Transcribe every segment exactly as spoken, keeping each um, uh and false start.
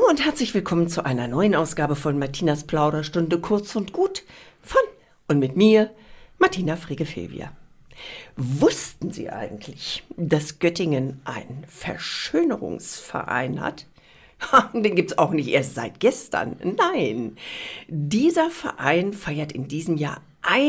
und herzlich willkommen zu einer neuen Ausgabe von Martinas Plauderstunde, kurz und gut, von und mit mir, Martina Frege-Fevier. Wussten Sie eigentlich, dass Göttingen einen Verschönerungsverein hat? Den gibt's auch nicht erst seit gestern. Nein, dieser Verein feiert in diesem Jahr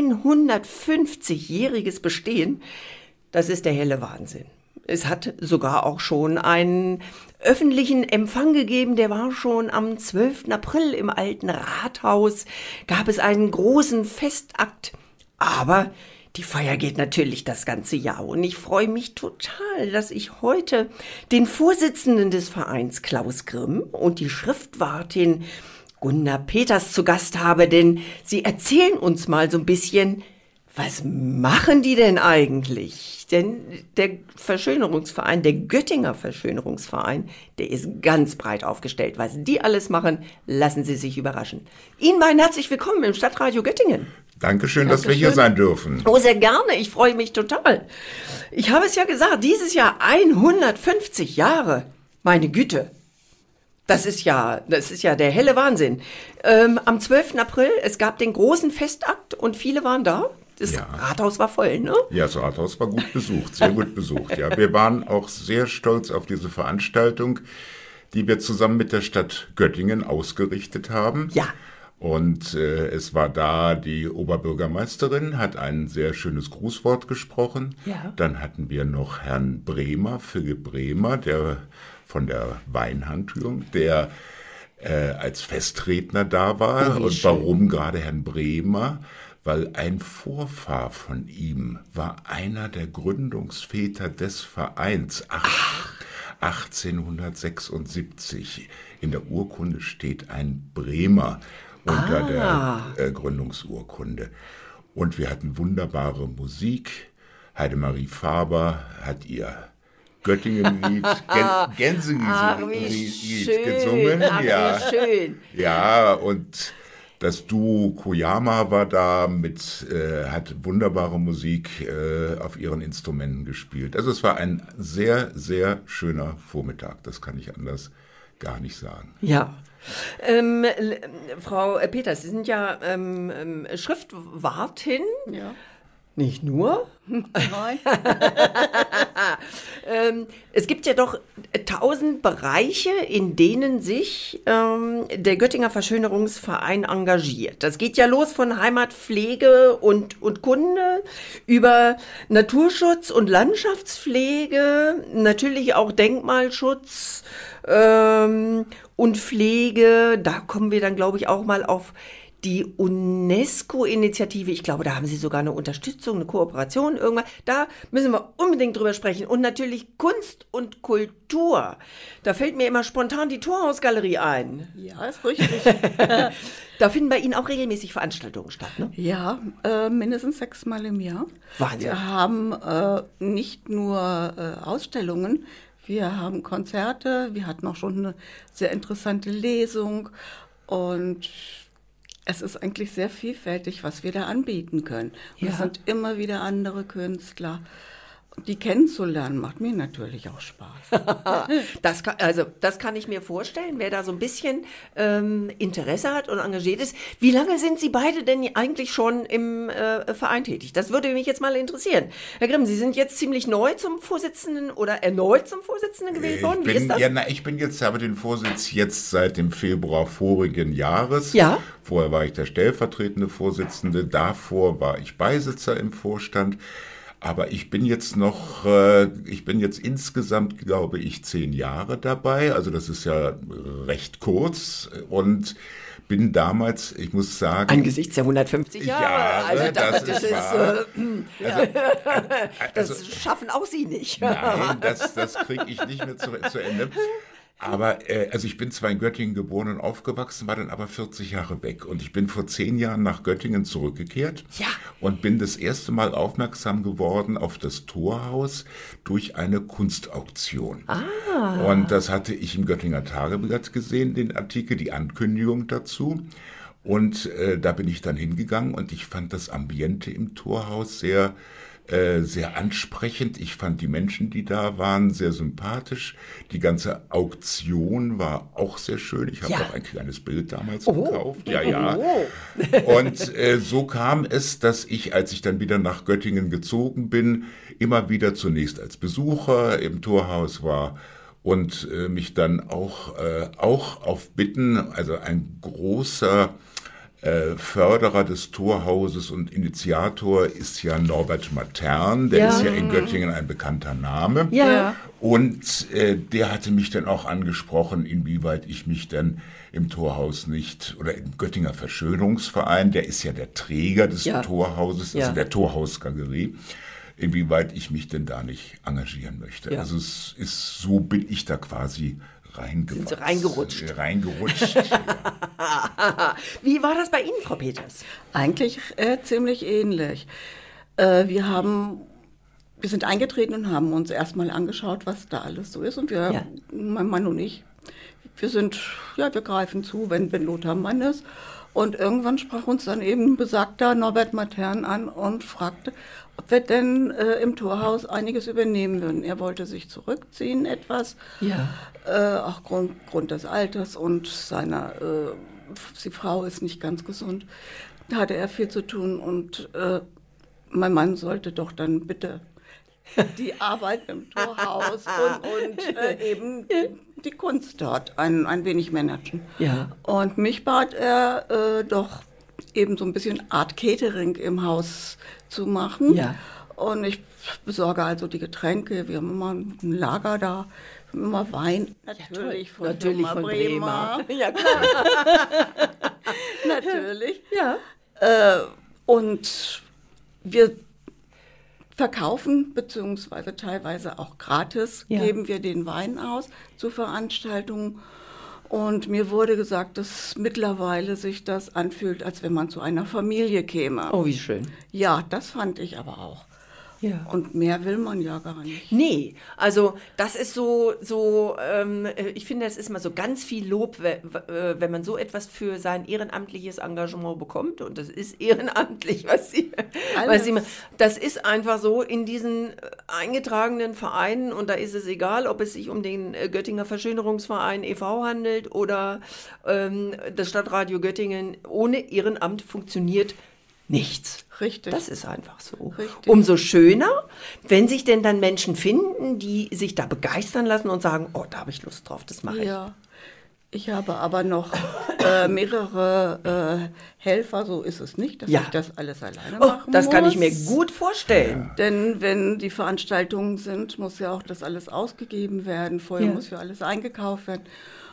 hundertfünfzigjähriges Bestehen. Das ist der helle Wahnsinn. Es hat sogar auch schon einen öffentlichen Empfang gegeben, der war schon am zwölften April im alten Rathaus, gab es einen großen Festakt. Aber die Feier geht natürlich das ganze Jahr und ich freue mich total, dass ich heute den Vorsitzenden des Vereins Klaus Grimm und die Schriftwartin Gunda Peters zu Gast habe, denn sie erzählen uns mal so ein bisschen, was machen die denn eigentlich? Denn der Verschönerungsverein, der Göttinger Verschönerungsverein, der ist ganz breit aufgestellt. Was die alles machen, lassen Sie sich überraschen. Ihnen beiden herzlich willkommen im Stadtradio Göttingen. Dankeschön, dass wir hier sein dürfen. Oh, sehr gerne. Ich freue mich total. Ich habe es ja gesagt, dieses Jahr hundertfünfzig Jahre. Meine Güte. Das ist ja, das ist ja der helle Wahnsinn. Ähm, am zwölften April, es gab den großen Festakt und viele waren da. Das ja. Rathaus war voll, ne? Ja, das Rathaus war gut besucht, sehr gut besucht. Ja, wir waren auch sehr stolz auf diese Veranstaltung, die wir zusammen mit der Stadt Göttingen ausgerichtet haben. Ja. Und äh, es war da die Oberbürgermeisterin, hat ein sehr schönes Grußwort gesprochen. Ja. Dann hatten wir noch Herrn Bremer, Philipp Bremer, der von der Weinhandlung, der äh, als Festredner da war. Oh, und schön. Warum gerade Herrn Bremer? Weil ein Vorfahr von ihm war einer der Gründungsväter des Vereins ach, achtzehnhundertsechsundsiebzig. In der Urkunde steht ein Bremer unter ah. der äh, Gründungsurkunde. Und wir hatten wunderbare Musik. Heidemarie Faber hat ihr Göttingen-Lied, Gänsewiesen-Lied gesungen. Ach, ja. wie schön. Ja, und das Duo Koyama war da, mit, äh, hat wunderbare Musik äh, auf ihren Instrumenten gespielt. Also es war ein sehr, sehr schöner Vormittag. Das kann ich anders gar nicht sagen. Ja. Ähm, Frau Peters, Sie sind ja ähm, Schriftwartin. Ja. Nicht nur. Nein. ähm, es gibt ja doch tausend Bereiche, in denen sich ähm, der Göttinger Verschönerungsverein engagiert. Das geht ja los von Heimatpflege und, und Kunde über Naturschutz und Landschaftspflege, natürlich auch Denkmalschutz ähm, und Pflege. Da kommen wir dann, glaube ich, auch mal auf die UNESCO-Initiative, ich glaube, da haben Sie sogar eine Unterstützung, eine Kooperation, irgendwas. Da müssen wir unbedingt drüber sprechen. Und natürlich Kunst und Kultur. Da fällt mir immer spontan die Torhausgalerie ein. Ja, ist richtig. Da finden bei Ihnen auch regelmäßig Veranstaltungen statt, ne? Ja, äh, mindestens sechsmal im Jahr. Wahnsinn. Wir haben äh, nicht nur äh, Ausstellungen, wir haben Konzerte, wir hatten auch schon eine sehr interessante Lesung und es ist eigentlich sehr vielfältig, was wir da anbieten können. Und Ja. es sind immer wieder andere Künstler. Die kennenzulernen macht mir natürlich auch Spaß. Das kann, also, das kann ich mir vorstellen, wer da so ein bisschen ähm, Interesse hat und engagiert ist. Wie lange sind Sie beide denn eigentlich schon im äh, Verein tätig? Das würde mich jetzt mal interessieren. Herr Grimm, Sie sind jetzt ziemlich neu zum Vorsitzenden oder erneut zum Vorsitzenden gewählt worden. Ich Wie bin, ist das? Ja, na, ich bin jetzt, habe den Vorsitz jetzt seit dem Februar vorigen Jahres. Ja. Vorher war ich der stellvertretende Vorsitzende, davor war ich Beisitzer im Vorstand. Aber ich bin jetzt noch, äh, ich bin jetzt insgesamt, glaube ich, zehn Jahre dabei. Also das ist ja recht kurz und bin damals, ich muss sagen... Angesichts der hundertfünfzig Jahre. Ja, also das, das, ist ist, wahr. äh, Also, das also, schaffen auch Sie nicht. nein, das, das kriege ich nicht mehr zu, zu Ende. Aber, äh, also ich bin zwar in Göttingen geboren und aufgewachsen, war dann aber vierzig Jahre weg. Und ich bin vor zehn Jahren nach Göttingen zurückgekehrt. Ja. Und bin das erste Mal aufmerksam geworden auf das Torhaus durch eine Kunstauktion. Ah. Und das hatte ich im Göttinger Tageblatt gesehen, den Artikel, die Ankündigung dazu. Und äh, da bin ich dann hingegangen und ich fand das Ambiente im Torhaus sehr äh, sehr ansprechend. Ich fand die Menschen, die da waren, sehr sympathisch. Die ganze Auktion war auch sehr schön. Ich habe Ja. auch ein kleines Bild damals Oh. gekauft. Ja, ja. Oh. Und äh, so kam es, dass ich, als ich dann wieder nach Göttingen gezogen bin, immer wieder zunächst als Besucher im Torhaus war und äh, mich dann auch, äh, auch auf Bitten, also ein großer äh, Förderer des Torhauses und Initiator ist ja Norbert Matern, der Ja. ist ja in Göttingen ein bekannter Name. Ja. Und äh, der hatte mich dann auch angesprochen, inwieweit ich mich dann im Torhaus nicht, oder im Göttinger Verschönerungsverein, der ist ja der Träger des Ja. Torhauses, also Ja. der Torhausgalerie, inwieweit ich mich denn da nicht engagieren möchte. Ja. Also es ist, so bin ich da quasi reingewachsen. Sind Sie reingerutscht? Äh, Reingerutscht. Ja. Wie war das bei Ihnen, Frau Peters? Eigentlich äh, ziemlich ähnlich. Äh, wir haben, wir sind eingetreten und haben uns erstmal angeschaut, was da alles so ist. Und wir, Ja. mein Mann und ich, wir sind, ja, wir greifen zu, wenn, wenn Lothar Mann ist. Und irgendwann sprach uns dann eben besagter Norbert Matern an und fragte, ob wir denn äh, im Torhaus einiges übernehmen würden. Er wollte sich zurückziehen etwas, Ja. äh, auch Grund, Grund des Alters und seiner, äh, die Frau ist nicht ganz gesund. Da hatte er viel zu tun und äh, mein Mann sollte doch dann bitte die Arbeit im Torhaus und, und äh, eben die, die Kunst dort ein, ein wenig managen. Ja. Und mich bat er äh, doch eben so ein bisschen Art Catering im Haus zu machen. Ja. Und ich besorge also die Getränke. Wir haben immer ein Lager da, wir haben immer Wein, natürlich von Natürlich Firma von Bremer. Bremer. Ja, klar. Natürlich. Ja. Äh, und wir verkaufen, beziehungsweise teilweise auch gratis, Ja. geben wir den Wein aus zu Veranstaltungen. Und mir wurde gesagt, dass mittlerweile sich das anfühlt, als wenn man zu einer Familie käme. Oh, wie schön. Ja, das fand ich aber auch. Ja. Und mehr will man ja gar nicht. Nee, also das ist so, so ähm, ich finde, es ist mal so ganz viel Lob, we- w- wenn man so etwas für sein ehrenamtliches Engagement bekommt. Und das ist ehrenamtlich, was sie, was sie, das ist einfach so in diesen äh, eingetragenen Vereinen. Und da ist es egal, ob es sich um den äh, Göttinger Verschönerungsverein e V handelt oder ähm, das Stadtradio Göttingen. Ohne Ehrenamt funktioniert nichts. Richtig. Das ist einfach so. Richtig. Umso schöner, wenn sich denn dann Menschen finden, die sich da begeistern lassen und sagen, oh, da habe ich Lust drauf, das mache ich. Ja, ich habe aber noch äh, mehrere äh, Helfer, so ist es nicht, dass Ja. ich das alles alleine Oh, machen das muss. kann ich mir gut vorstellen. Denn wenn die Veranstaltungen sind, muss ja auch das alles ausgegeben werden. Vorher Ja. muss ja alles eingekauft werden.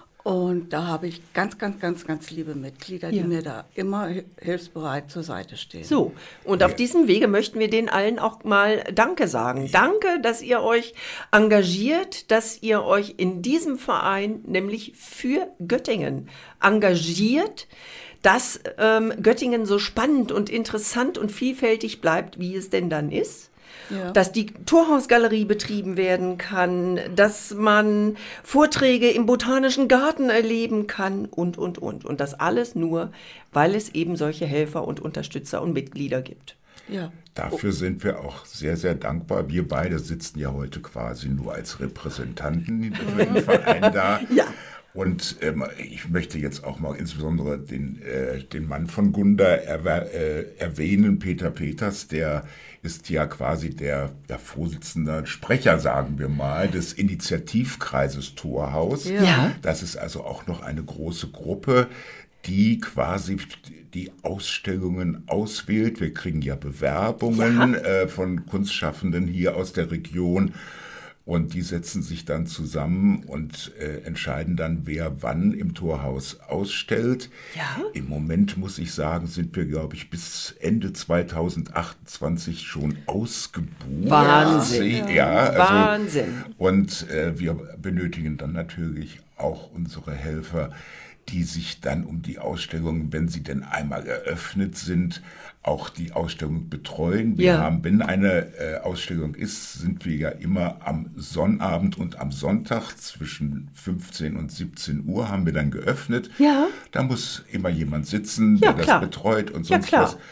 Und da habe ich ganz, ganz, ganz, ganz liebe Mitglieder, Ja. die mir da immer hi- hilfsbereit zur Seite stehen. So, und auf diesem Wege möchten wir denen allen auch mal Danke sagen. Danke, dass ihr euch engagiert, dass ihr euch in diesem Verein, nämlich für Göttingen, engagiert, dass ähm, Göttingen so spannend und interessant und vielfältig bleibt, wie es denn dann ist. Ja. Dass die Torhausgalerie betrieben werden kann, dass man Vorträge im Botanischen Garten erleben kann und, und, und. Und das alles nur, weil es eben solche Helfer und Unterstützer und Mitglieder gibt. Ja. Dafür sind wir auch sehr, sehr dankbar. Wir beide sitzen ja heute quasi nur als Repräsentanten für den Verein da. Ja. Und ähm, ich möchte jetzt auch mal insbesondere den, äh, den Mann von Gunda erwer- äh, erwähnen, Peter Peters, der ist ja quasi der, der Vorsitzende, Sprecher, sagen wir mal, des Initiativkreises Torhaus. Ja. Ja. Das ist also auch noch eine große Gruppe, die quasi die Ausstellungen auswählt. Wir kriegen ja Bewerbungen äh, von Kunstschaffenden hier aus der Region. Und die setzen sich dann zusammen und äh, entscheiden dann, wer wann im Torhaus ausstellt. Ja. Im Moment, muss ich sagen, sind wir, glaube ich, bis Ende zweitausendachtundzwanzig schon ausgebucht. Wahnsinn. Ja, also, Wahnsinn. Und äh, wir benötigen dann natürlich auch unsere Helfer, die sich dann um die Ausstellung, wenn sie denn einmal eröffnet sind, auch die Ausstellung betreuen. Wir Ja. haben, wenn eine äh, Ausstellung ist, sind wir ja immer am Sonnabend und am Sonntag zwischen fünfzehn und siebzehn Uhr haben wir dann geöffnet. Ja. Da muss immer jemand sitzen, Ja, der klar. das betreut und Ja, sonst klar. was.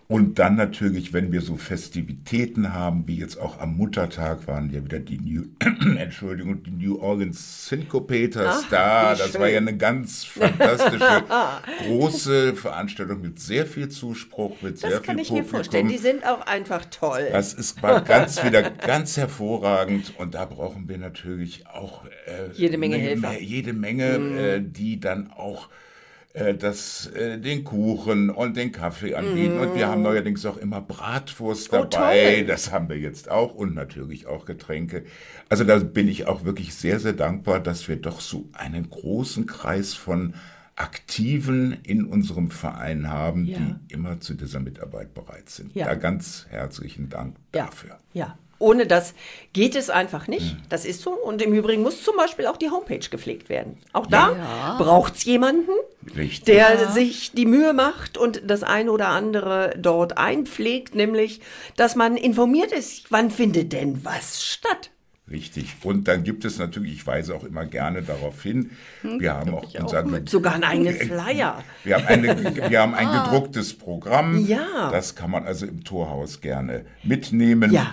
Und dann natürlich, wenn wir so Festivitäten haben, wie jetzt auch am Muttertag waren ja wieder die New, Entschuldigung, die New Orleans Syncopators Ach, da. wie Das schön. war ja eine ganz fantastische, große Veranstaltung mit sehr viel Zuspruch, mit sehr Das viel kann ich mir Publikum. vorstellen. Die sind auch einfach toll. Das ist, war ganz wieder ganz hervorragend und da brauchen wir natürlich auch äh, Jede Menge eine- Helfer. jede Menge, äh, die dann auch äh, das, äh, den Kuchen und den Kaffee anbieten. Und wir haben neuerdings auch immer Bratwurst Oh, dabei. toll. Das haben wir jetzt auch und natürlich auch Getränke. Also da bin ich auch wirklich sehr, sehr dankbar, dass wir doch so einen großen Kreis von Aktiven in unserem Verein haben, Ja. die immer zu dieser Mitarbeit bereit sind. Ja. Da ganz herzlichen Dank Ja, dafür. ja. Ohne das geht es einfach nicht. Das ist so. Und im Übrigen muss zum Beispiel auch die Homepage gepflegt werden. Auch da Ja. braucht es jemanden, Richtig. der sich die Mühe macht und das eine oder andere dort einpflegt, nämlich, dass man informiert ist, wann findet denn was statt. Richtig. Und dann gibt es natürlich, ich weise auch immer gerne darauf hin, wir haben auch unser Sogar einen eigenen Flyer. Wir haben, eine, wir haben ein gedrucktes Programm. Ja. Das kann man also im Torhaus gerne mitnehmen. Ja.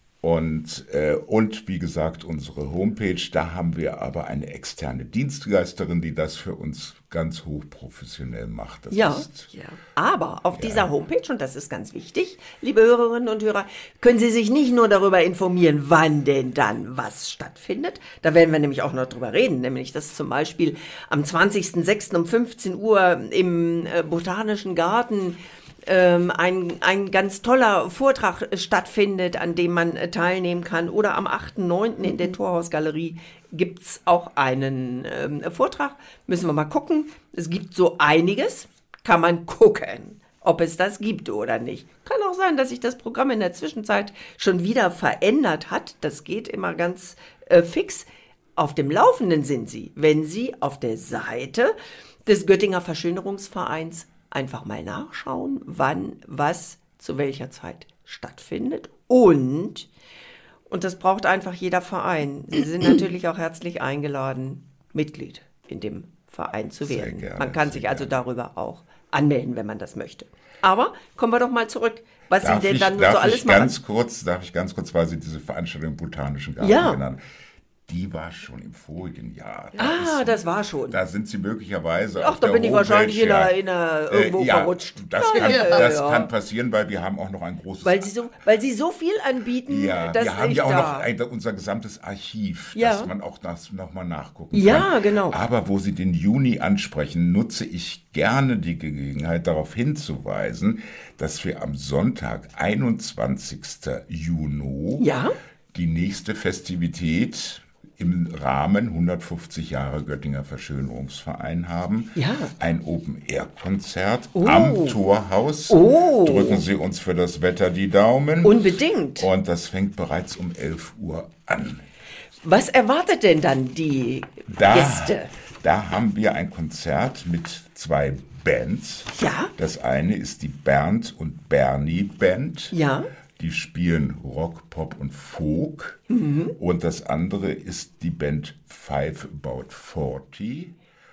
Und, äh, und wie gesagt, unsere Homepage, da haben wir aber eine externe Dienstleisterin, die das für uns ganz hochprofessionell macht. Das Ja, ist, ja. Aber auf dieser Homepage, und das ist ganz wichtig, liebe Hörerinnen und Hörer, können Sie sich nicht nur darüber informieren, wann denn dann was stattfindet. Da werden wir nämlich auch noch drüber reden, nämlich dass zum Beispiel am zwanzigsten sechsten um fünfzehn Uhr im äh, Botanischen Garten ähm, ein, ein ganz toller Vortrag äh, stattfindet, an dem man äh, teilnehmen kann. Oder am achten neunten in der Torhausgalerie gibt's auch einen ähm, Vortrag. Müssen wir mal gucken. Es gibt so einiges. Kann man gucken, ob es das gibt oder nicht. Kann auch sein, dass sich das Programm in der Zwischenzeit schon wieder verändert hat. Das geht immer ganz äh, fix. Auf dem Laufenden sind Sie, wenn Sie auf der Seite des Göttinger Verschönerungsvereins einfach mal nachschauen, wann was zu welcher Zeit stattfindet. Und, und das braucht einfach jeder Verein. Sie sind natürlich auch herzlich eingeladen, Mitglied in dem Verein zu Sehr werden. gerne, Man kann sehr sich also gerne. darüber auch anmelden, wenn man das möchte. Aber kommen wir doch mal zurück, was Darf Sie denn ich, dann nur darf so alles ich machen. ganz kurz, darf ich ganz kurz, weil Sie diese Veranstaltung im Botanischen Garten Ja. genannt haben. Die war schon im vorigen Jahr. Da Ah, ist- das war schon. Da sind Sie möglicherweise Ach, auf da der bin ich Homepage, wahrscheinlich in ja. der, in der irgendwo Äh, ja, verrutscht. Das, Ja, kann, ja, ja, das ja. kann passieren, weil wir haben auch noch ein großes... Weil sie so, weil sie so viel anbieten, ja, dass wir haben ich ja auch da. noch ein, unser gesamtes Archiv, Ja. dass man auch das nochmal nachgucken Ja, kann. genau. Aber wo Sie den Juni ansprechen, nutze ich gerne die Gelegenheit, darauf hinzuweisen, dass wir am Sonntag, einundzwanzigsten Juni, Ja. die nächste Festivität im Rahmen hundertfünfzig Jahre Göttinger Verschönerungsverein haben. Ja. Ein Open-Air-Konzert Oh. am Torhaus. Oh. Drücken Sie uns für das Wetter die Daumen. Unbedingt. Und das fängt bereits um elf Uhr an. Was erwartet denn dann die Da, Gäste? da haben wir ein Konzert mit zwei Bands. Ja. Das eine ist die Bernd und Bernie Band. Ja. Die spielen Rock, Pop und Folk. Mhm. Und das andere ist die Band Five About Forty.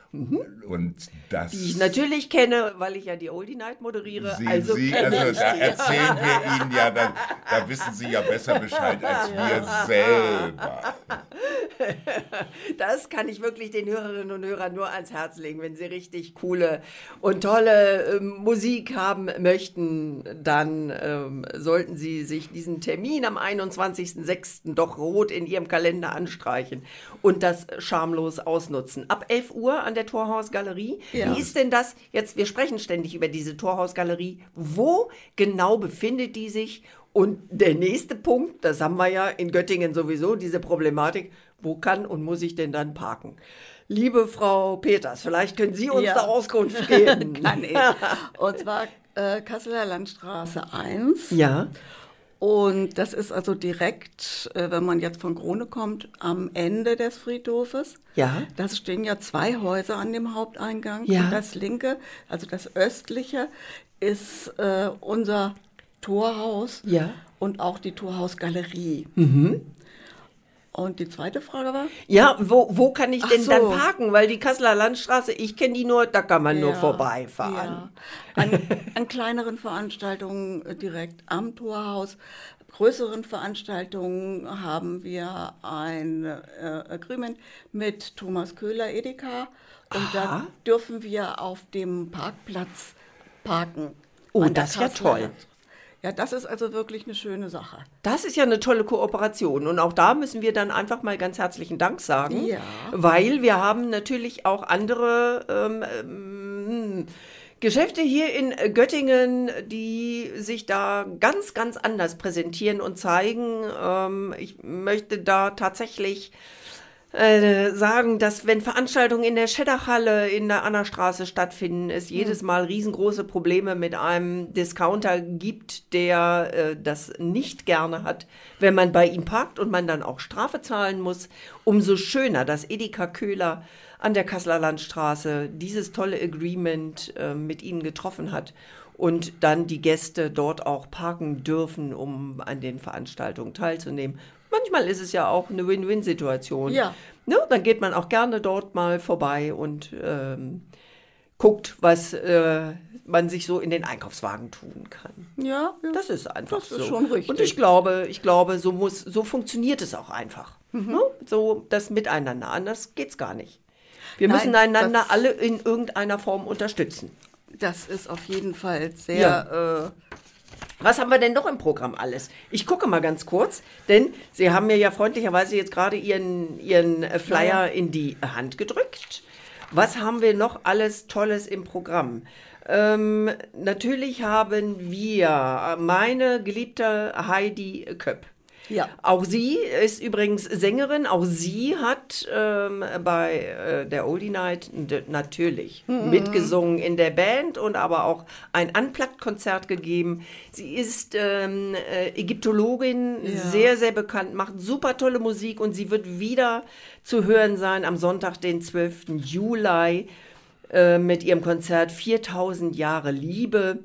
Und das Mhm. Die ich natürlich kenne, weil ich ja die Oldie Night moderiere. Sie, also Sie, kenne also ich da die. erzählen wir Ihnen ja, da, da wissen Sie ja besser Bescheid als wir selber. Das kann ich wirklich den Hörerinnen und Hörern nur ans Herz legen. Wenn sie richtig coole und tolle ähm, Musik haben möchten, dann ähm, sollten sie sich diesen Termin am einundzwanzigsten sechsten doch rot in ihrem Kalender anstreichen und das schamlos ausnutzen. Ab elf Uhr an der Torhausgalerie. Ja. Wie ist denn das? Jetzt, wir sprechen ständig über diese Torhausgalerie. Wo genau befindet die sich? Und der nächste Punkt, das haben wir ja in Göttingen sowieso, diese Problematik, wo kann und muss ich denn dann parken? Liebe Frau Peters, vielleicht können Sie uns Ja. da Auskunft geben. Kann ich. Und zwar äh, Kasseler Landstraße eins. Ja, Und das ist also direkt, äh, wenn man jetzt von Krone kommt, am Ende des Friedhofes. ja, Da stehen ja zwei Häuser an dem Haupteingang. Ja. Und das linke, also das östliche, ist äh, unser Torhaus Ja. und auch die Torhausgalerie. Und die zweite Frage war? Ja, wo, wo kann ich Ach denn so. dann parken? Weil die Kasseler Landstraße, ich kenne die nur, da kann man nur Ja, vorbeifahren. Ja. An, an kleineren Veranstaltungen äh, direkt am Torhaus. Größeren Veranstaltungen haben wir ein äh, Agreement mit Thomas Köhler Edeka. Und Aha. da dürfen wir auf dem Parkplatz parken. Oh, An der das ist ja Kasseler toll. Land. Ja, das ist also wirklich eine schöne Sache. Das ist ja eine tolle Kooperation und auch da müssen wir dann einfach mal ganz herzlichen Dank sagen, Ja. weil wir haben natürlich auch andere ähm, ähm, Geschäfte hier in Göttingen, die sich da ganz, ganz anders präsentieren und zeigen. Ähm, ich möchte da tatsächlich äh, sagen, dass wenn Veranstaltungen in der Scheddachhalle in der Annastraße stattfinden, es jedes Mal riesengroße Probleme mit einem Discounter gibt, der äh, das nicht gerne hat, wenn man bei ihm parkt und man dann auch Strafe zahlen muss. Umso schöner, dass Edeka Köhler an der Kasseler Landstraße dieses tolle Agreement äh, mit ihnen getroffen hat und dann die Gäste dort auch parken dürfen, um an den Veranstaltungen teilzunehmen. Manchmal ist es ja auch eine Win-Win-Situation. Ja. Ne? Dann geht man auch gerne dort mal vorbei und ähm, guckt, was äh, man sich so in den Einkaufswagen tun kann. Ja, ja. Das ist einfach Das so. ist schon richtig. Und ich glaube, ich glaube, so muss, so funktioniert es auch einfach. Ne? So das Miteinander. Anders geht's gar nicht. Wir Nein, müssen einander das- alle in irgendeiner Form unterstützen. Das ist auf jeden Fall sehr... Äh, Was haben wir denn noch im Programm alles? Ich gucke mal ganz kurz, denn Sie haben mir ja freundlicherweise jetzt gerade Ihren, Ihren äh, Flyer in die Hand gedrückt. Was haben wir noch alles Tolles im Programm? Ähm, natürlich haben wir meine geliebte Heidi Köpp. Ja. Auch sie ist übrigens Sängerin. Auch sie hat ähm, bei äh, der Oldie Night d- natürlich mitgesungen in der Band und aber auch ein Unplugged-Konzert gegeben. Sie ist ähm, äh, Ägyptologin, Ja. sehr, sehr bekannt, macht super tolle Musik und sie wird wieder zu hören sein am Sonntag, den zwölften Juli, äh, mit ihrem Konzert viertausend Jahre Liebe.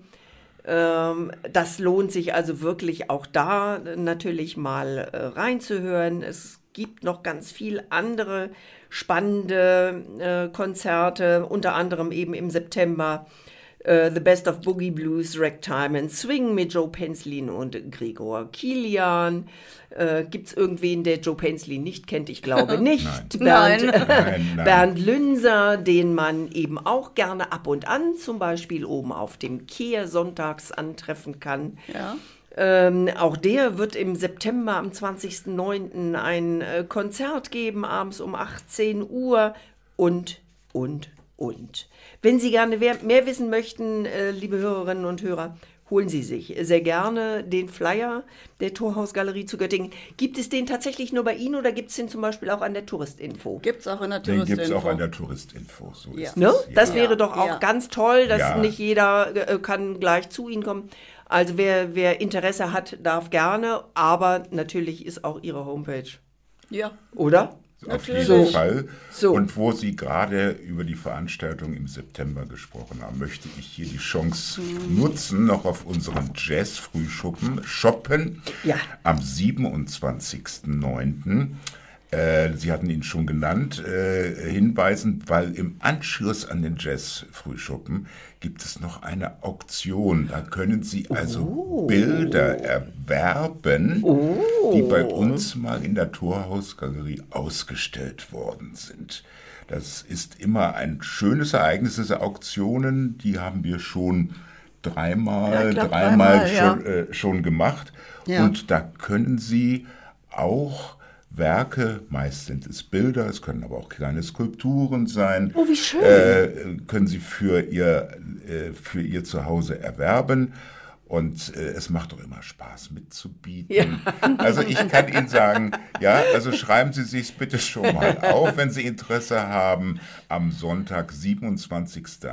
Ähm, das lohnt sich also wirklich auch da natürlich mal äh, reinzuhören. Es gibt noch ganz viel andere spannende äh, Konzerte, unter anderem eben im September äh, The Best of Boogie Blues, Ragtime and Swing mit Joe Penslin und Gregor Kilian. Äh, Gibt es irgendwen, der Joe Penslin nicht kennt? Ich glaube nicht. Nein. Bernd, Nein, nein. Bernd Lünser, den man eben auch gerne ab und an, zum Beispiel oben auf dem Kehr sonntags antreffen kann. ja. Ähm, auch der wird im September am zwanzigsten neunten ein äh, Konzert geben, abends um achtzehn Uhr und, und, und. Wenn Sie gerne wer- mehr wissen möchten, äh, liebe Hörerinnen und Hörer, holen Sie sich sehr gerne den Flyer der Torhausgalerie zu Göttingen. Gibt es den tatsächlich nur bei Ihnen oder gibt es den zum Beispiel auch an der Touristinfo? Gibt es auch in der Den gibt es Touristinfo. auch an der Touristinfo. So Ja. ist Ne? es. Das Ja. wäre doch auch Ja. ganz toll, dass Ja. nicht jeder äh, kann gleich zu Ihnen kommen. Also wer, wer Interesse hat, darf gerne, aber natürlich ist auch Ihre Homepage, Ja. oder? Auf Natürlich. jeden So. Fall. So. Und wo Sie gerade über die Veranstaltung im September gesprochen haben, möchte ich hier die Chance nutzen, noch auf unseren Jazz-Frühschuppen shoppen. Ja. Am siebenundzwanzigsten neunten Äh, Sie hatten ihn schon genannt, äh, hinweisen, weil im Anschluss an den Jazz-Frühschuppen gibt es noch eine Auktion. Da können Sie also Bilder erwerben, die bei uns mal in der Torhausgalerie ausgestellt worden sind. Das ist immer ein schönes Ereignis, diese Auktionen. Die haben wir schon dreimal, Ja, ich glaub, dreimal, dreimal, ja. schon, äh, schon gemacht. Ja. Und da können Sie auch Werke, meist sind es Bilder, es können aber auch kleine Skulpturen sein. Oh, wie schön. Äh, können Sie für Ihr, äh, für Ihr Zuhause erwerben. Und äh, es macht doch immer Spaß mitzubieten. Ja. Also ich kann Ihnen sagen, ja, also schreiben Sie sich's bitte schon mal auf, wenn Sie Interesse haben, am Sonntag, siebenundzwanzigsten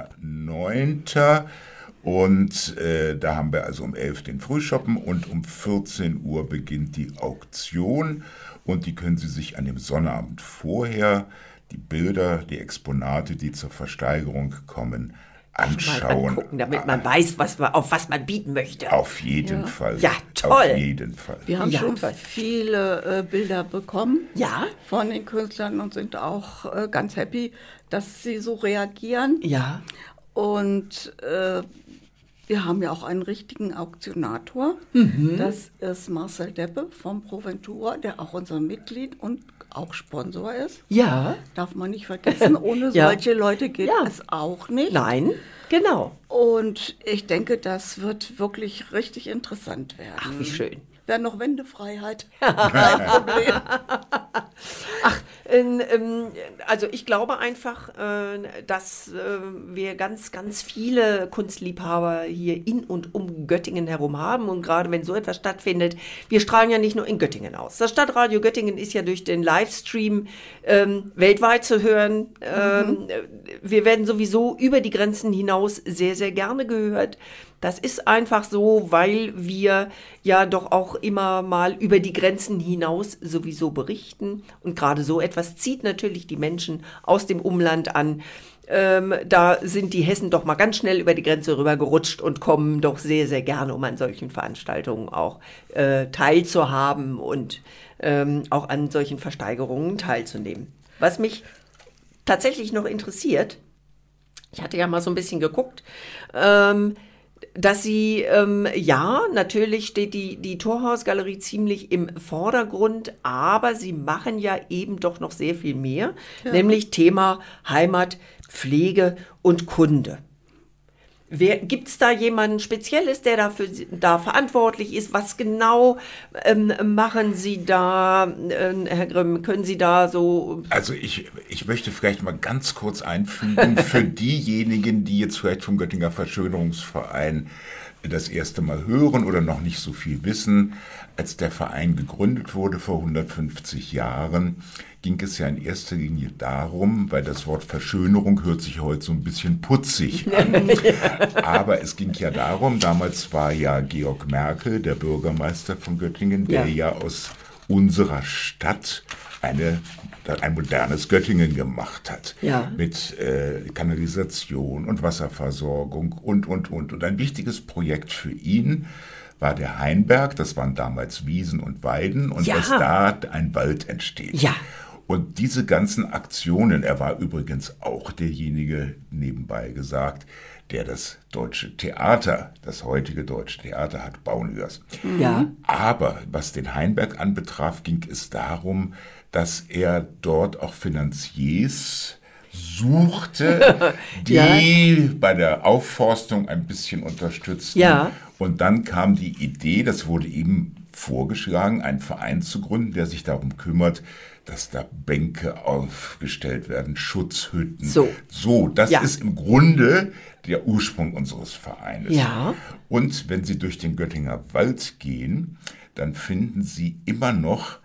neunten Und äh, da haben wir also um elf den Frühschoppen und um vierzehn Uhr beginnt die Auktion. Und die können Sie sich an dem Sonnabend vorher, die Bilder, die Exponate, die zur Versteigerung kommen, anschauen. Angucken, damit man weiß, was man, auf was man bieten möchte. Auf jeden Ja. Fall. Ja, toll. Auf jeden Fall. Wir haben Ja, schon toll. viele äh, Bilder bekommen Ja? von den Künstlern und sind auch äh, ganz happy, dass sie so reagieren. Ja. Und äh, wir haben ja auch einen richtigen Auktionator. Mhm. Das ist Marcel Deppe vom Proventura, der auch unser Mitglied und auch Sponsor ist. Ja. Darf man nicht vergessen, ohne Ja. solche Leute geht Ja. es auch nicht. Nein, genau. Und ich denke, das wird wirklich richtig interessant werden. Ach, wie schön. Wäre noch Wendefreiheit. Kein Problem. Ach, ähm, ähm, also ich glaube einfach, äh, dass äh, wir ganz, ganz viele Kunstliebhaber hier in und um Göttingen herum haben. Und gerade wenn so etwas stattfindet, wir strahlen ja nicht nur in Göttingen aus. Das Stadtradio Göttingen ist ja durch den Livestream ähm, weltweit zu hören. Ähm, Mhm. Wir werden sowieso über die Grenzen hinaus sehr, sehr gerne gehört. Das ist einfach so, weil wir ja doch auch immer mal über die Grenzen hinaus sowieso berichten. Und gerade so etwas zieht natürlich die Menschen aus dem Umland an. Ähm, da sind die Hessen doch mal ganz schnell über die Grenze rüber gerutscht und kommen doch sehr, sehr gerne, um an solchen Veranstaltungen auch äh, teilzuhaben und ähm, auch an solchen Versteigerungen teilzunehmen. Was mich tatsächlich noch interessiert, ich hatte ja mal so ein bisschen geguckt, ähm, dass sie, ähm, ja, natürlich steht die, die Torhausgalerie ziemlich im Vordergrund, aber sie machen ja eben doch noch sehr viel mehr, Ja. nämlich Thema Heimat, Pflege und Kunde. Wer, gibt's da jemanden Spezielles, der dafür da verantwortlich ist? Was genau ähm, machen Sie da, äh, Herr Grimm? Können Sie da so... Also ich, ich möchte vielleicht mal ganz kurz einfügen, für diejenigen, die jetzt vielleicht vom Göttinger Verschönerungsverein das erste Mal hören oder noch nicht so viel wissen, als der Verein gegründet wurde vor hundertfünfzig Jahren, ging es ja in erster Linie darum, weil das Wort Verschönerung hört sich heute so ein bisschen putzig an, aber es ging ja darum, damals war ja Georg Merkel, der Bürgermeister von Göttingen, der ja, ja aus unserer Stadt eine, ein modernes Göttingen gemacht hat. Ja. Mit äh, Kanalisation und Wasserversorgung und, und, und. Und ein wichtiges Projekt für ihn war der Hainberg, das waren damals Wiesen und Weiden, und Ja. dass da ein Wald entsteht. Ja. Und diese ganzen Aktionen, er war übrigens auch derjenige, nebenbei gesagt, der das Deutsche Theater, das heutige Deutsche Theater hat bauen lassen. Ja. Aber was den Hainberg anbetraf, ging es darum, dass er dort auch Finanziers suchte, die Ja. bei der Aufforstung ein bisschen unterstützten. Ja. Und dann kam die Idee, das wurde ihm vorgeschlagen, einen Verein zu gründen, der sich darum kümmert, dass da Bänke aufgestellt werden, Schutzhütten. So. So, das Ja. ist im Grunde der Ursprung unseres Vereines. Ja. Und wenn Sie durch den Göttinger Wald gehen, dann finden Sie immer noch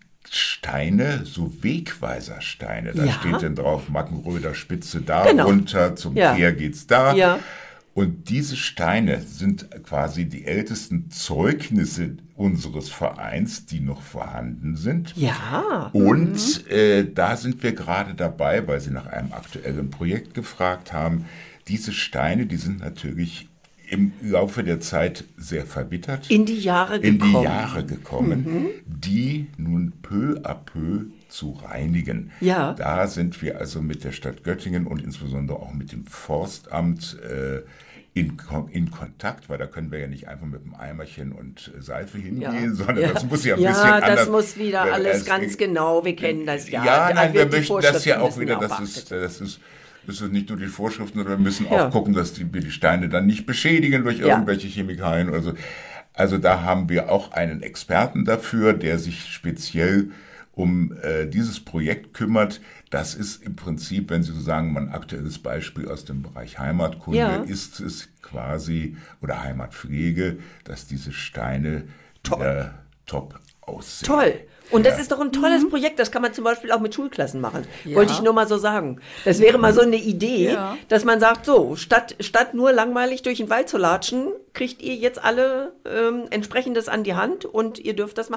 Steine, so Wegweisersteine. Da Ja. steht dann drauf, Mackenröder Spitze da Genau. runter, zum Ja. Kehr geht's da. Ja. Und diese Steine sind quasi die ältesten Zeugnisse unseres Vereins, die noch vorhanden sind. Ja. Und äh, da sind wir gerade dabei, weil Sie nach einem aktuellen Projekt gefragt haben. Diese Steine, die sind natürlich im Laufe der Zeit sehr verbittert. In die Jahre in gekommen. die Jahre gekommen, die nun peu à peu zu reinigen. Ja. Da sind wir also mit der Stadt Göttingen und insbesondere auch mit dem Forstamt äh, in, Kon- in Kontakt, weil da können wir ja nicht einfach mit einem Eimerchen und äh, Seife hingehen, Ja. sondern Ja. das muss ja ein Ja, bisschen anders. das muss wieder äh, alles es- ganz genau, wir kennen das ja. Ja, Da nein, wird wir die möchten das ja Vorschriften auch müssen wieder, auch das beachtet ist, das ist, das ist nicht nur die Vorschriften, sondern wir müssen Ja. auch gucken, dass die, wir die Steine dann nicht beschädigen durch Ja. irgendwelche Chemikalien oder so. Also da haben wir auch einen Experten dafür, der sich speziell um äh, dieses Projekt kümmert. Das ist im Prinzip, wenn Sie so sagen, mal ein aktuelles Beispiel aus dem Bereich Heimatkunde, Ja. ist es quasi, oder Heimatpflege, dass diese Steine Top. wieder top aussehen. Toll. Und das Ja. ist doch ein tolles Projekt, das kann man zum Beispiel auch mit Schulklassen machen. Ja. Wollte ich nur mal so sagen. Das wäre mal so eine Idee, Ja. dass man sagt, so, statt, statt nur langweilig durch den Wald zu latschen, kriegt ihr jetzt alle ähm, entsprechendes an die Hand und ihr dürft das machen.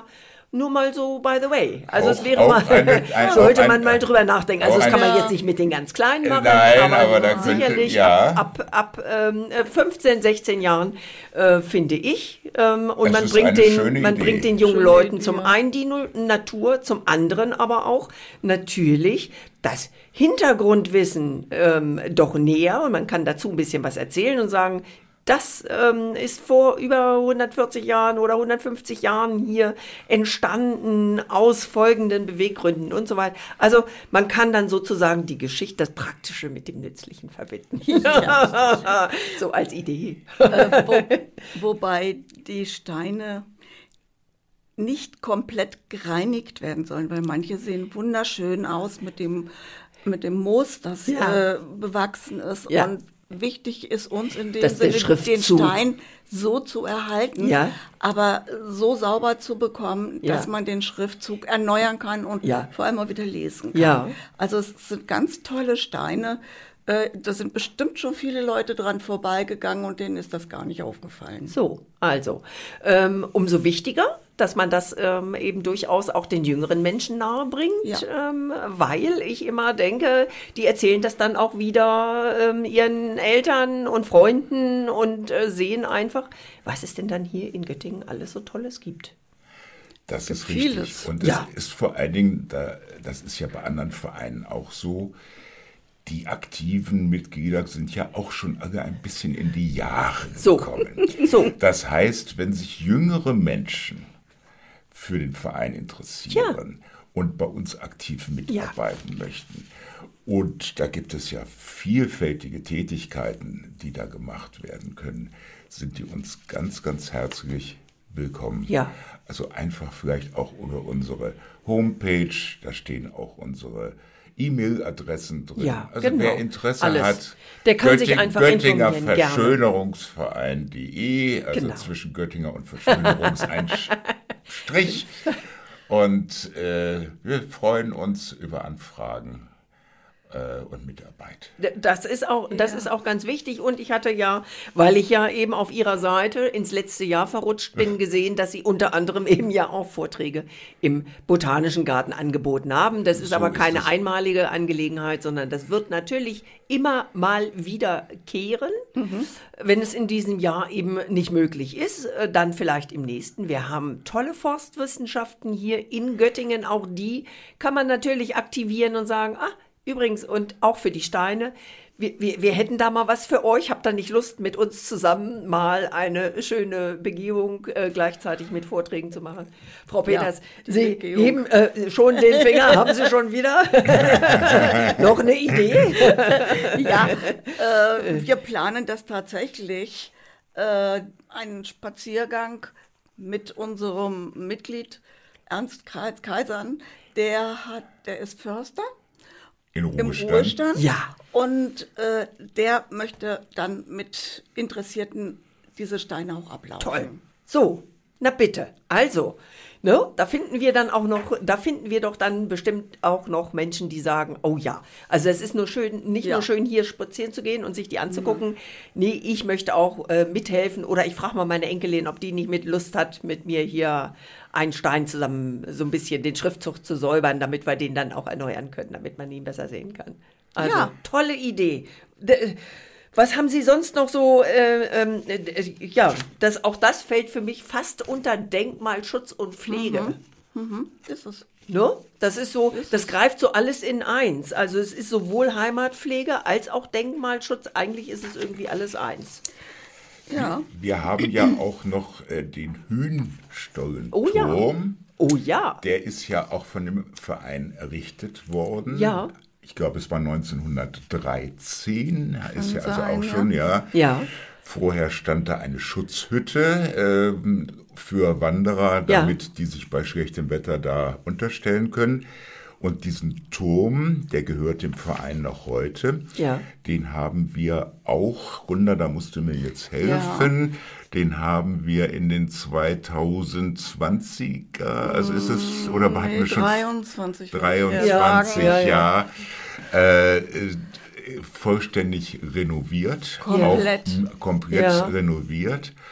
Nur mal so, by the way. Also Auch- es wäre auch mal, eine- ein- sollte auch man ein- mal drüber nachdenken. Also auch das kann man ein- jetzt nicht mit den ganz Kleinen machen, Nein, aber da könnte- sicherlich ja. ab, ab, ab ähm, fünfzehn, sechzehn Jahren, äh, finde ich. Ähm, und Es man ist bringt, eine den, schöne man Idee. bringt den jungen Schöne Leuten Idee, zum ja. einen die Nu- Natur, zum anderen aber auch natürlich das Hintergrundwissen ähm, doch näher. Und man kann dazu ein bisschen was erzählen und sagen, das ähm, ist vor über hundertvierzig Jahren oder hundertfünfzig Jahren hier entstanden aus folgenden Beweggründen und so weiter. Also man kann dann sozusagen die Geschichte, das Praktische mit dem Nützlichen verbinden. So als Idee. Äh, wo, wobei die Steine nicht komplett gereinigt werden sollen, weil manche sehen wunderschön aus mit dem, mit dem Moos, das Ja. äh, bewachsen ist. Ja. Und wichtig ist uns in dem Dass der Sinne, den Schriftzug- Stein so zu erhalten, Ja. aber so sauber zu bekommen, Ja. dass man den Schriftzug erneuern kann und Ja. vor allem auch wieder lesen kann. Ja. Also es sind ganz tolle Steine. Äh, Da sind bestimmt schon viele Leute dran vorbeigegangen und denen ist das gar nicht aufgefallen. So, also, ähm, umso wichtiger, dass man das ähm, eben durchaus auch den jüngeren Menschen nahe bringt, Ja. ähm, weil ich immer denke, die erzählen das dann auch wieder ähm, ihren Eltern und Freunden und äh, sehen einfach, was es denn dann hier in Göttingen alles so Tolles gibt. Das ist Vieles. richtig. Und es Ja. ist vor allen Dingen, da, das ist ja bei anderen Vereinen auch so, die aktiven Mitglieder sind ja auch schon alle ein bisschen in die Jahre So. gekommen. So. Das heißt, wenn sich jüngere Menschen für den Verein interessieren und bei uns aktiv mitarbeiten möchten, und da gibt es ja vielfältige Tätigkeiten, die da gemacht werden können, sind die uns ganz, ganz herzlich willkommen. Ja. Also einfach vielleicht auch über unsere Homepage, da stehen auch unsere E-Mail-Adressen drin. Ja, also genau. wer Interesse Alles. hat, Der kann sich einfach Göttinger informieren, gerne. Verschönerungsverein punkt de, also Genau. zwischen Göttinger und Verschönerungs ein Strich. Und äh, wir freuen uns über Anfragen äh, und Mitarbeit. Das ist auch, das Ja. ist auch ganz wichtig. Und ich hatte ja, weil ich ja eben auf Ihrer Seite ins letzte Jahr verrutscht bin, gesehen, dass Sie unter anderem eben ja auch Vorträge im Botanischen Garten angeboten haben. Das ist So aber ist keine es. einmalige Angelegenheit, sondern das wird natürlich immer mal wiederkehren. Wenn es in diesem Jahr eben nicht möglich ist, äh, dann vielleicht im nächsten. Wir haben tolle Forstwissenschaften hier in Göttingen. Auch die kann man natürlich aktivieren und sagen, ah, übrigens, und auch für die Steine, wir, wir, wir hätten da mal was für euch. Habt ihr nicht Lust, mit uns zusammen mal eine schöne Begehung äh, gleichzeitig mit Vorträgen zu machen? Frau Peters, die Sie Begehung. heben äh, schon den Finger. Haben Sie schon wieder noch eine Idee? Ja, äh, wir planen das tatsächlich, äh, einen Spaziergang mit unserem Mitglied Ernst Kreis Kaisern. Der hat, der ist Förster In im Ruhestand. Ruhestand. Ja. Und äh, der möchte dann mit Interessierten diese Steine auch ablaufen. Toll. So, na bitte. Also, ne, da finden wir dann auch noch, da finden wir doch dann bestimmt auch noch Menschen, die sagen, oh ja, also es ist nur schön, nicht Ja. nur schön hier spazieren zu gehen und sich die anzugucken. Nee, ich möchte auch äh, mithelfen oder ich frage mal meine Enkelin, ob die nicht mit Lust hat, mit mir hier einen Stein zusammen so ein bisschen den Schriftzug zu säubern, damit wir den dann auch erneuern können, damit man ihn besser sehen kann. Also, Ja. tolle Idee. D Was haben Sie sonst noch so, äh, ähm, äh, ja, das, auch das fällt für mich fast unter Denkmalschutz und Pflege. Mhm, ist es. Ne? Das ist so, das greift so alles in eins. Also es ist sowohl Heimatpflege als auch Denkmalschutz. Eigentlich ist es irgendwie alles eins. Ja. Wir haben ja auch noch äh, den Hühnstollenturm. Oh ja. Oh ja. Der ist ja auch von dem Verein errichtet worden. Ja. Ich glaube, es war neunzehnhundertdreizehn. Ist ja also sein, auch ja. schon, ja. Ja. Vorher stand da eine Schutzhütte ähm, für Wanderer, Ja. damit die sich bei schlechtem Wetter da unterstellen können. Und diesen Turm, der gehört dem Verein noch heute, Ja. den haben wir auch, Gunda, da musst du mir jetzt helfen, den haben wir in den zweitausendzwanziger, also ist es, oder hatten Nee, wir schon dreiundzwanzig. dreiundzwanzig, Ja, ja, ja. Äh, äh, vollständig renoviert, Komplett. auch m- komplett Ja. renoviert.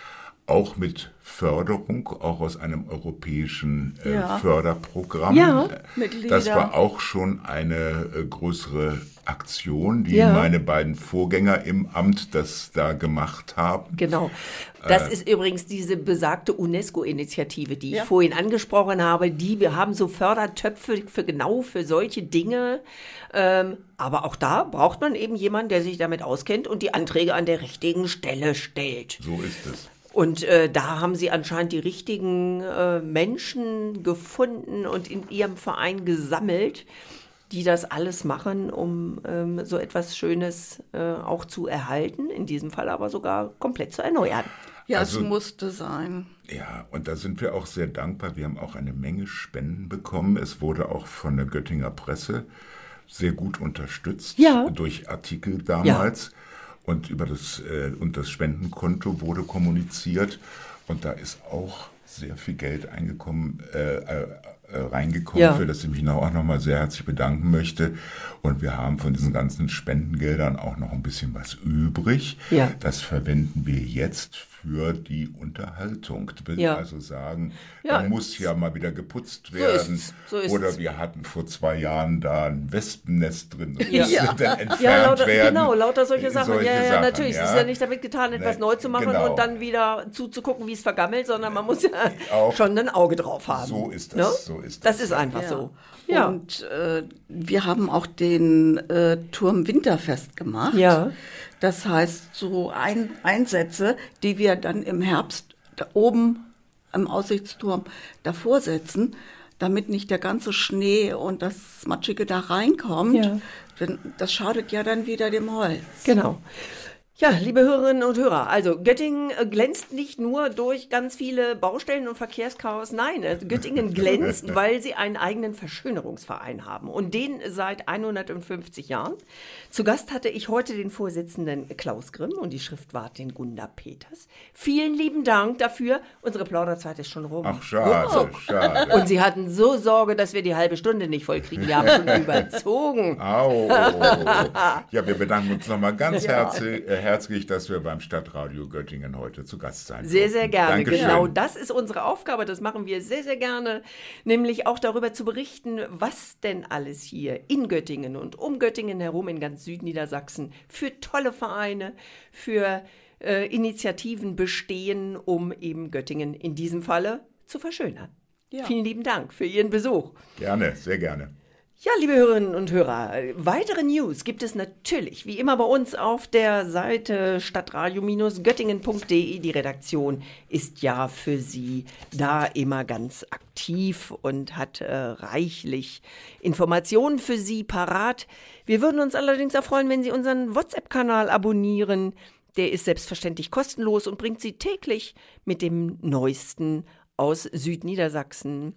auch mit Förderung, auch aus einem europäischen äh, Ja. Förderprogramm. Ja, Mitglieder. Das war auch schon eine äh, größere Aktion, die Ja. meine beiden Vorgänger im Amt das da gemacht haben. Genau. Das ist übrigens diese besagte UNESCO-Initiative, die ich Ja. vorhin angesprochen habe. Die wir haben so Fördertöpfe für genau für solche Dinge. Ähm, aber auch da braucht man eben jemanden, der sich damit auskennt und die Anträge an der richtigen Stelle stellt. So ist es. Und äh, da haben sie anscheinend die richtigen äh, Menschen gefunden und in ihrem Verein gesammelt, die das alles machen, um ähm, so etwas Schönes äh, auch zu erhalten, in diesem Fall aber sogar komplett zu erneuern. Ja, Also- es musste sein. Ja, und da sind wir auch sehr dankbar. Wir haben auch eine Menge Spenden bekommen. Es wurde auch von der Göttinger Presse sehr gut unterstützt Ja. durch Artikel damals. Und über das, äh, und das Spendenkonto wurde kommuniziert. Und da ist auch sehr viel Geld eingekommen, äh, äh, äh, reingekommen, Ja. für das ich mich auch nochmal sehr herzlich bedanken möchte. Und wir haben von diesen ganzen Spendengeldern auch noch ein bisschen was übrig. Ja. Das verwenden wir jetzt für die Unterhaltung. Ich will Ja. also sagen, Ja. da muss ja mal wieder geputzt So werden. ist's, so ist's. Oder wir hatten vor zwei Jahren da ein Wespennest drin. Das Ja. musste dann entfernt Ja, lauter, werden. genau, lauter solche Sachen. Solche ja, ja, Sachen, natürlich. Es ist ja nicht damit getan, etwas Ne, neu zu machen genau. und dann wieder zuzugucken, wie es vergammelt, sondern man muss ja Auch. schon ein Auge drauf haben. So ist das, Ne? so ist Das das. ist einfach Ja. so. Ja. Und äh, wir haben auch den äh, Turm Winterfest gemacht. Ja. Das heißt, so ein, Einsätze, die wir dann im Herbst da oben am Aussichtsturm davor setzen, damit nicht der ganze Schnee und das Matschige da reinkommt. Ja. Denn das schadet ja dann wieder dem Holz. Genau. Ja, liebe Hörerinnen und Hörer, also Göttingen äh, glänzt nicht nur durch ganz viele Baustellen und Verkehrschaos, nein, äh, Göttingen glänzt, weil sie einen eigenen Verschönerungsverein haben und den seit hundertfünfzig Jahren. Zu Gast hatte ich heute den Vorsitzenden Klaus Grimm und die Schriftwartin Gunda Peters. Vielen lieben Dank dafür. Unsere Plauderzeit ist schon rum. Ach, schade, schade. Und sie hatten so Sorge, dass wir die halbe Stunde nicht vollkriegen. Wir haben schon überzogen. Au. Ja, wir bedanken uns nochmal ganz herzlich, äh, herzlich, dass wir beim Stadtradio Göttingen heute zu Gast sein Sehr, durften. sehr gerne. Dankeschön. Genau, das ist unsere Aufgabe. Das machen wir sehr, sehr gerne. Nämlich auch darüber zu berichten, was denn alles hier in Göttingen und um Göttingen herum in ganz Südniedersachsen für tolle Vereine, für äh, Initiativen bestehen, um eben Göttingen in diesem Falle zu verschönern. Ja. Vielen lieben Dank für Ihren Besuch. Gerne, sehr gerne. Ja, liebe Hörerinnen und Hörer, weitere News gibt es natürlich, wie immer bei uns auf der Seite stadtradio Göttingen punkt de. Die Redaktion ist ja für Sie da immer ganz aktiv und hat äh, reichlich Informationen für Sie parat. Wir würden uns allerdings auch freuen, wenn Sie unseren WhatsApp-Kanal abonnieren. Der ist selbstverständlich kostenlos und bringt Sie täglich mit dem Neuesten aus Südniedersachsen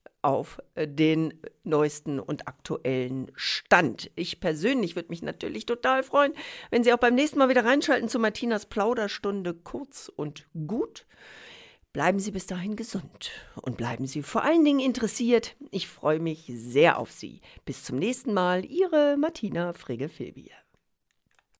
auf den neuesten und aktuellen Stand. Ich persönlich würde mich natürlich total freuen, wenn Sie auch beim nächsten Mal wieder reinschalten zu Martinas Plauderstunde kurz und gut. Bleiben Sie bis dahin gesund und bleiben Sie vor allen Dingen interessiert. Ich freue mich sehr auf Sie. Bis zum nächsten Mal, Ihre Martina Frigge-Filbier.